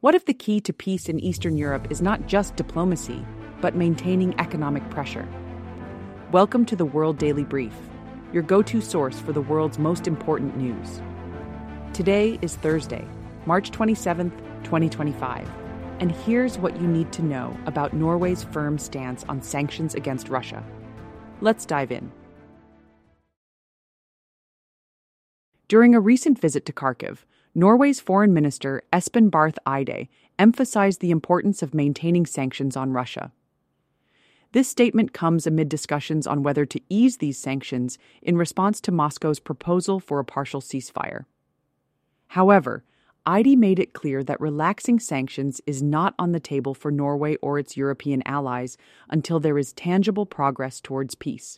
What if the key to peace in Eastern Europe is not just diplomacy, but maintaining economic pressure? Welcome to the World Daily Brief, your go-to source for the world's most important news. Today is Thursday, March 27th, 2025, and here's what you need to know about Norway's firm stance on sanctions against Russia. Let's dive in. During a recent visit to Kharkiv, Norway's Foreign Minister Espen Barth Eide emphasized the importance of maintaining sanctions on Russia. This statement comes amid discussions on whether to ease these sanctions in response to Moscow's proposal for a partial ceasefire. However, Eide made it clear that relaxing sanctions is not on the table for Norway or its European allies until there is tangible progress towards peace.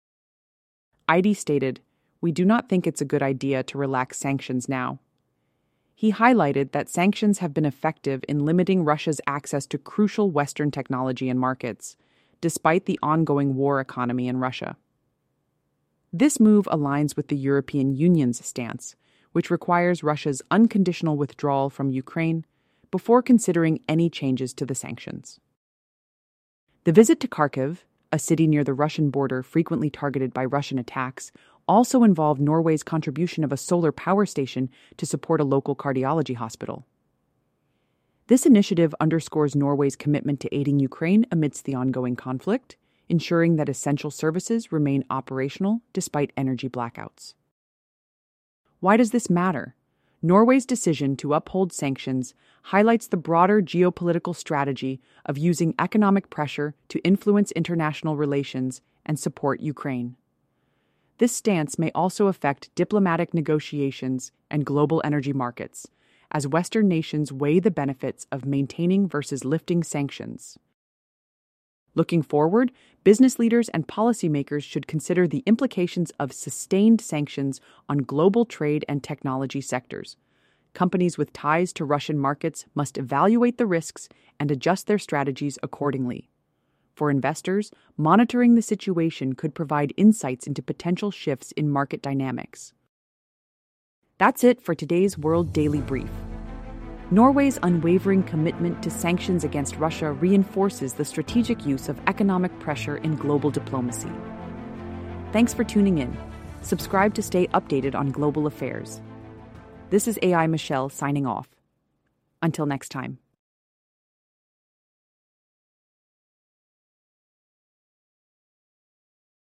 Eide stated, "We do not think it's a good idea to relax sanctions now." He highlighted that sanctions have been effective in limiting Russia's access to crucial Western technology and markets, despite the ongoing war economy in Russia. This move aligns with the European Union's stance, which requires Russia's unconditional withdrawal from Ukraine before considering any changes to the sanctions. The visit to Kharkiv, a city near the Russian border frequently targeted by Russian attacks, also involved Norway's contribution of a solar power station to support a local cardiology hospital. This initiative underscores Norway's commitment to aiding Ukraine amidst the ongoing conflict, ensuring that essential services remain operational despite energy blackouts. Why does this matter? Norway's decision to uphold sanctions highlights the broader geopolitical strategy of using economic pressure to influence international relations and support Ukraine. This stance may also affect diplomatic negotiations and global energy markets, as Western nations weigh the benefits of maintaining versus lifting sanctions. Looking forward, business leaders and policymakers should consider the implications of sustained sanctions on global trade and technology sectors. Companies with ties to Russian markets must evaluate the risks and adjust their strategies accordingly. For investors, monitoring the situation could provide insights into potential shifts in market dynamics. That's it for today's World Daily Brief. Norway's unwavering commitment to sanctions against Russia reinforces the strategic use of economic pressure in global diplomacy. Thanks for tuning in. Subscribe to stay updated on global affairs. This is AI Michelle signing off. Until next time.